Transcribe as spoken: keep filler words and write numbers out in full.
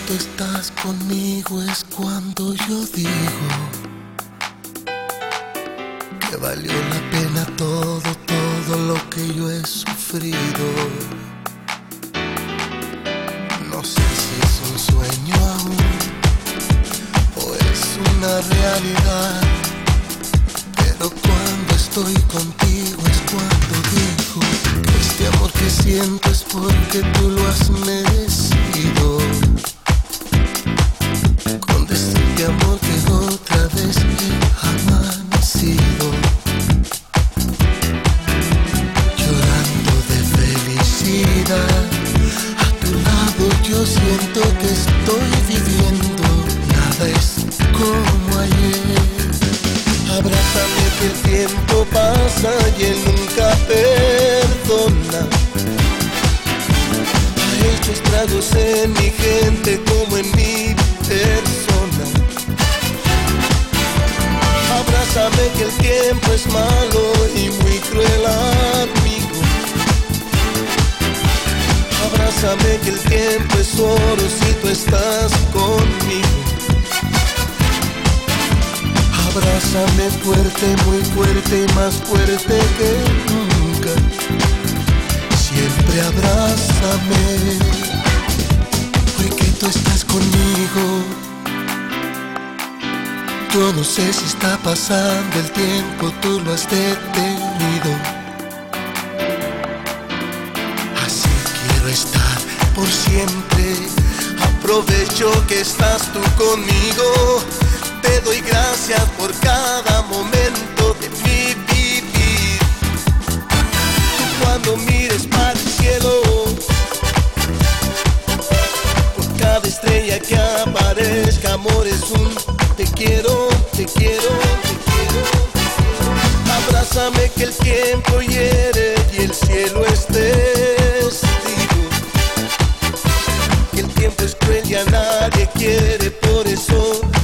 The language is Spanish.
tú estás conmigo es cuando yo digo que valió la pena todo, todo lo que yo he sufrido. No sé si es un sueño aún o es una realidad, pero cuando estoy contigo es cuando digo que este amor que siento es porque tú lo has merecido. Con decirte amor que otra vez he amanecido llorando de felicidad. A tu lado yo siento que estoy viviendo, nada es como ayer. Abrázame que el tiempo pasa y él nunca perdona. Ha hecho estragos en mi gente como en mi persona. Abrázame que el tiempo es malo y muy cruel amigo. Abrázame que el tiempo es oro si tú estás conmigo. Abrázame fuerte, muy fuerte, más fuerte que nunca. Siempre abrázame, hoy que tú estás conmigo. Yo no sé si está pasando el tiempo, tú lo has detenido. Así quiero estar por siempre. Aprovecho que estás tú conmigo. Te doy gracias por cada momento de mi vivir. Tú cuando mires para el cielo, por cada estrella que aparezca, amor, es un te quiero, te quiero, te quiero. Abrázame que el tiempo hiere y el cielo es testigo. Que el tiempo es cruel y a nadie quiere, por eso